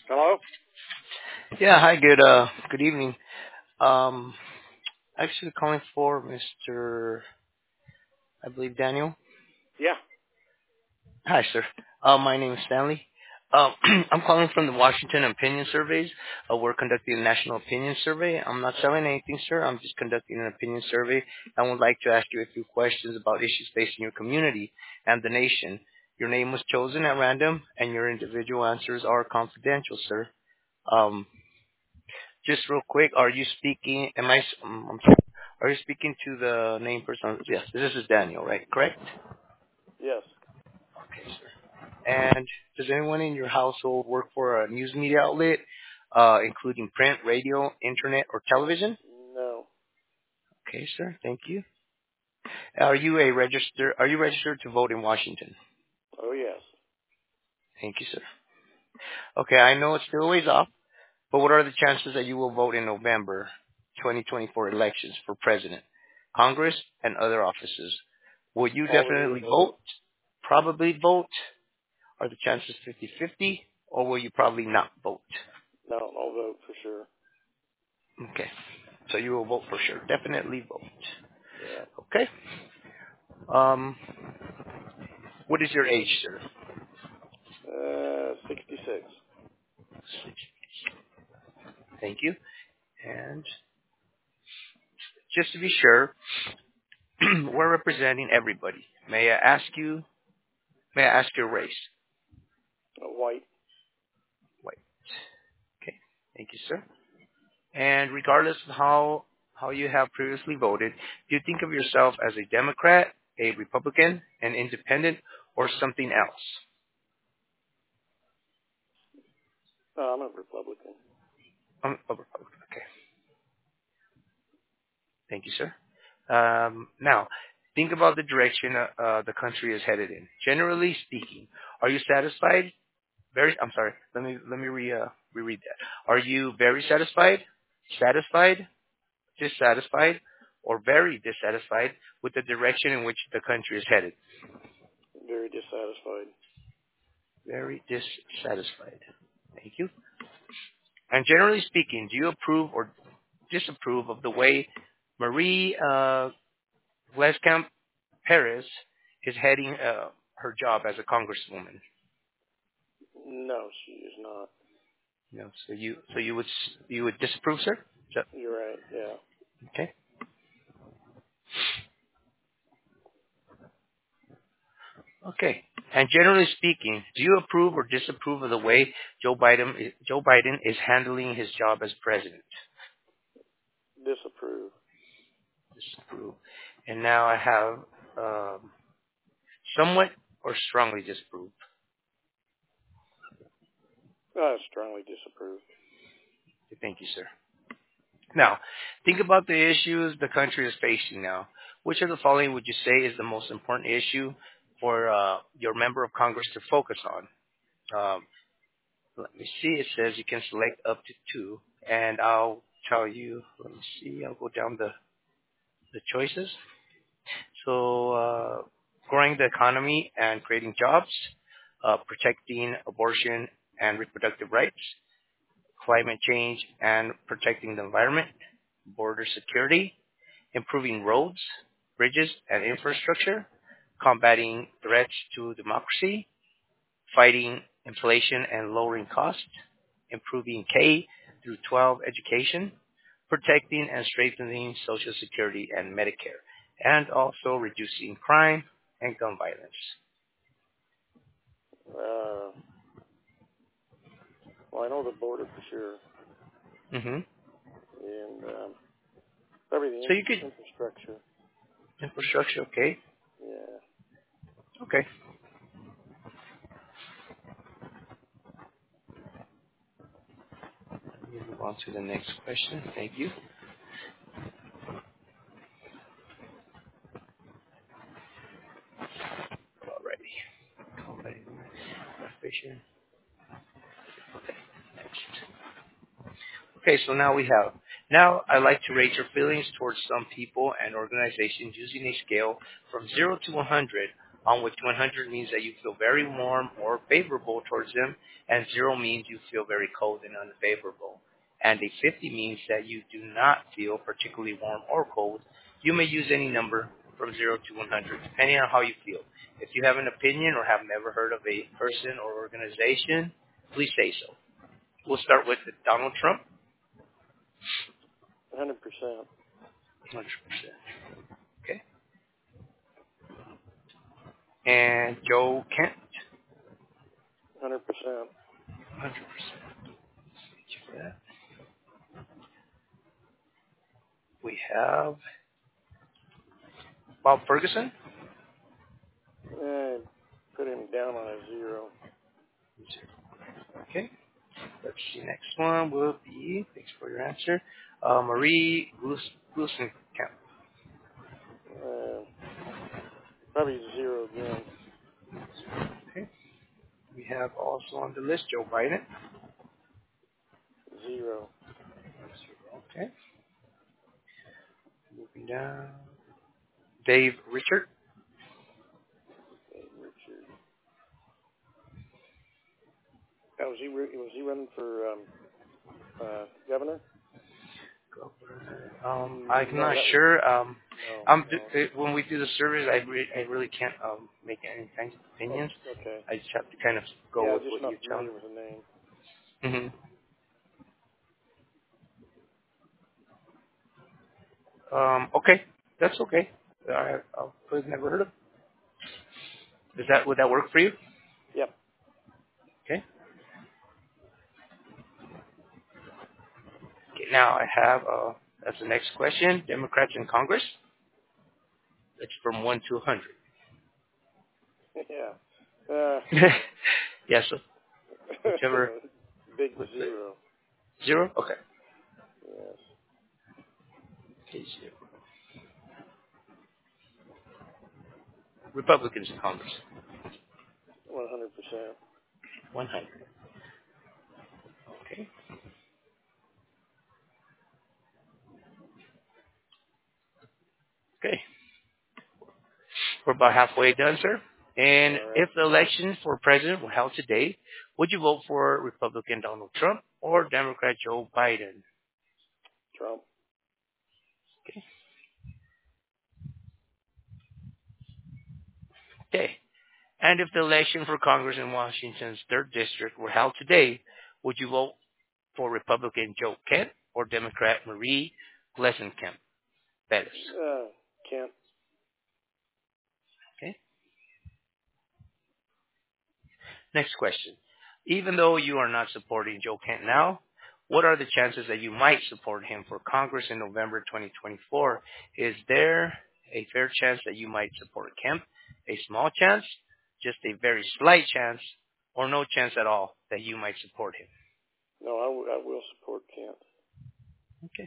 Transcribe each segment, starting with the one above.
Hello? Yeah, hi, good evening. Um, actually calling for Mr. I believe Daniel. Yeah. Hi, sir. My name is Stanley. I'm calling from the Washington Opinion Surveys. We're conducting a national opinion survey. I'm not selling anything, sir. I'm just conducting an opinion survey. I would like to ask you a few questions about issues facing your community and the nation. Your name was chosen at random, and your individual answers are confidential, sir. Um, Just real quick, are you speaking? I'm sorry. Are you speaking to the name person? Yes, this is Daniel, right? Correct? Yes. Okay, sir. And does anyone in your household work for a news media outlet, including print, radio, internet, or television? No. Okay, sir. Thank you. Are you registered to vote in Washington? Oh, yes. Thank you, sir. Okay, I know it's still a ways off, but what are the chances that you will vote in November 2024 elections for president, Congress, and other offices? Will you Probably definitely vote. vote? Probably vote? Are the chances 50-50? Or will you probably not vote? No, I'll vote for sure. Okay. So you will vote for sure. Definitely vote. Yeah. Okay. Um, what is your age, sir? 66. Thank you. And just to be sure, we're representing everybody. May I ask your race? White. White. Okay. Thank you, sir. And regardless of how you have previously voted, do you think of yourself as a Democrat, a Republican, an independent, or something else? I'm a Republican. A Republican. Okay. Thank you, sir. Now, think about the direction the country is headed in. Generally speaking, are you satisfied? I'm sorry. Reread that. Are you very satisfied, satisfied, dissatisfied, or very dissatisfied with the direction in which the country is headed? Very dissatisfied. Very dissatisfied. Thank you. And generally speaking, do you approve or disapprove of the way Marie Lescamp Perez is heading her job as a congresswoman? No, she is not. No. So you would disapprove, sir? You're right. Yeah. Okay. Okay. And generally speaking, do you approve or disapprove of the way Joe Biden is handling his job as president? Disapprove. Disapprove. And now I have um, somewhat or strongly disapprove. I strongly disapprove. Thank you, sir. Now, think about the issues the country is facing now. Which of the following would you say is the most important issue for your member of Congress to focus on? Let me see. It says you can select up to two, and I'll tell you. Let me see. I'll go down the choices. So, growing the economy and creating jobs, protecting abortion and reproductive rights, climate change and protecting the environment, border security, improving roads, bridges, and infrastructure, combating threats to democracy, fighting inflation and lowering costs, improving K through 12 education, protecting and strengthening Social Security and Medicare, and also reducing crime and gun violence. Uh, well, I know the border for sure. hmm And everything, So you could infrastructure. infrastructure, okay, Yeah. okay. Let me move on to the next question. Thank you. Alrighty. Efficient. Next. Okay, so now I like to rate your feelings towards some people and organizations using a scale from 0 to 100, on which 100 means that you feel very warm or favorable towards them, and 0 means you feel very cold and unfavorable. And a 50 means that you do not feel particularly warm or cold. You may use any number from 0 to 100, depending on how you feel. If you have an opinion or have never heard of a person or organization, please say so. We'll start with Donald Trump. 100%. 100%. Okay. And Joe Kent. 100%. 100%. We have Bob Ferguson. Put him down on a 0. Okay. Let's see. Next one will be, thanks for your answer, Marie Gluesenkamp. Probably 0 again. Okay. We have also on the list Joe Biden. 0. Okay. Moving down. Dave Richard. Was he running for governor? I'm not sure. No. When we do the surveys, I really can't make any kinds of opinions. Okay. I just have to kind of go with just what not you tell me. familiar with the name. Okay, that's okay. I've never heard of. Would that work for you? Yep. Okay. Okay. Now I have as the next question, Democrats in Congress. It's from 1 to 100. Yeah. Yes. So whichever. Big 0. 0. Okay. Yes. Okay. 0. Republicans in Congress. 100%. 100. Okay. Okay. We're about halfway done, sir. And if the election for president were held today, would you vote for Republican Donald Trump or Democrat Joe Biden? Trump. Okay. Okay. And if the election for Congress in Washington's 3rd District were held today, would you vote for Republican Joe Kent or Democrat Marie Gluesenkamp? Kent. Okay. Next question. Even though you are not supporting Joe Kent now, what are the chances that you might support him for Congress in November 2024? Is there a fair chance that you might support Kemp? A small chance? Just a very slight chance? Or no chance at all that you might support him? No, I will support Kent. Okay.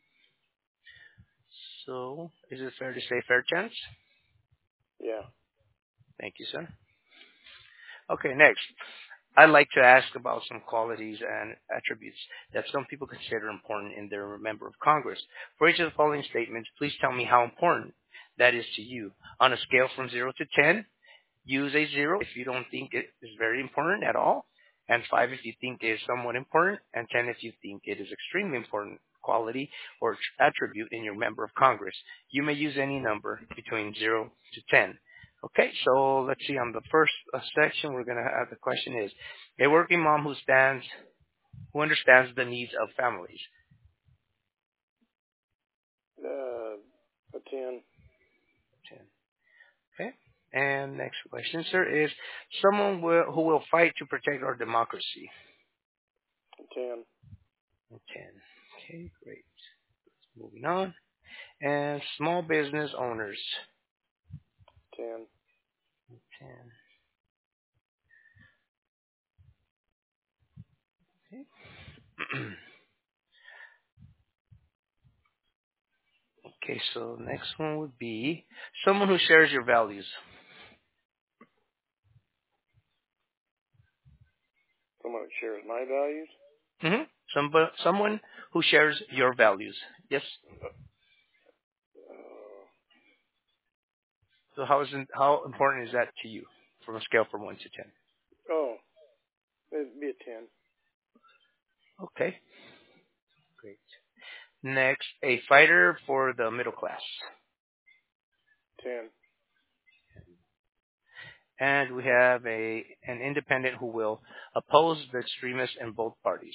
So, is it fair to say fair chance? Yeah. Thank you, sir. Okay, next. I'd like to ask about some qualities and attributes that some people consider important in their member of Congress. For each of the following statements, please tell me how important that is to you. On a scale from 0 to 10, use a 0 if you don't think it is very important at all, and 5 if you think it is somewhat important, and 10 if you think it is extremely important quality or attribute in your member of Congress. You may use any number between 0 to 10. Okay, so let's see. On the first section, we're going to have the question is, a working mom who understands the needs of families. A 10. 10. Okay. And next question, sir, is someone who will fight to protect our democracy. 10. 10. Okay, great. Moving on. And small business owners. 10. 10. Okay. Okay, so next one would be someone who shares your values. Someone that shares my values? Someone who shares your values. Yes? So how important is that to you from a scale from 1 to 10? Oh, it'd be a 10. Okay, great. Next, a fighter for the middle class. 10. And we have an independent who will oppose the extremists in both parties.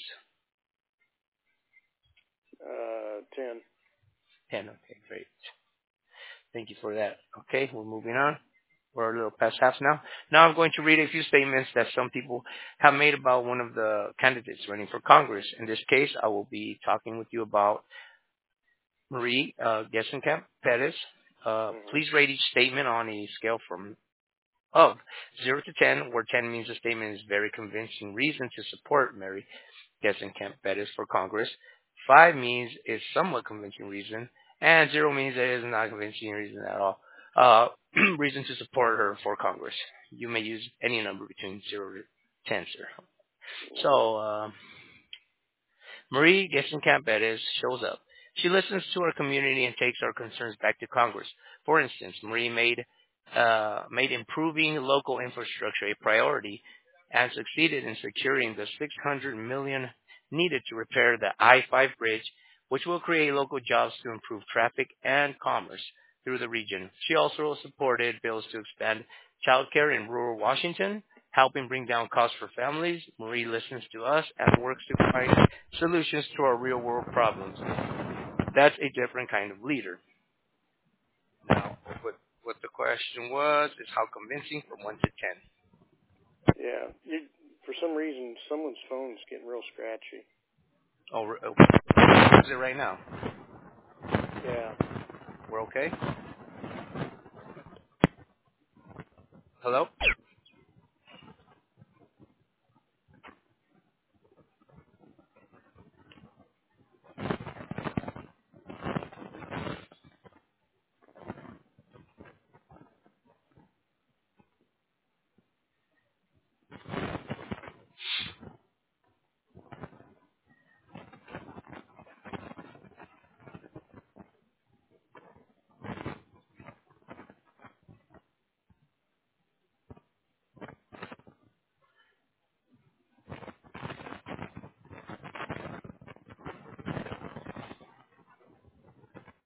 10. 10. Okay, great. Thank you for that. Okay, we're moving on. We're a little past half now. Now I'm going to read a few statements that some people have made about one of the candidates running for Congress. In this case, I will be talking with you about Marie Gessenkamp Perez. Please rate each statement on a scale from of 0 to 10, where 10 means the statement is very convincing reason to support Mary Gessenkamp Perez for Congress. 5 means it's somewhat convincing reason, and 0 means it is not convincing reason at all. Reason to support her for Congress. You may use any number between 0 to 10, sir. So, Marie Gessenkamp Perez shows up. She listens to our community and takes our concerns back to Congress. For instance, Marie made improving local infrastructure a priority and succeeded in securing the $600 million needed to repair the I-5 bridge, which will create local jobs to improve traffic and commerce through the region. She also supported bills to expand child care in rural Washington, helping bring down costs for families. Marie listens to us and works to find solutions to our real-world problems. That's a different kind of leader. Now, what the question was is how convincing from 1 to 10. Yeah. For some reason, someone's phone's getting real scratchy. Oh, is it right now? Yeah. We're okay? Hello?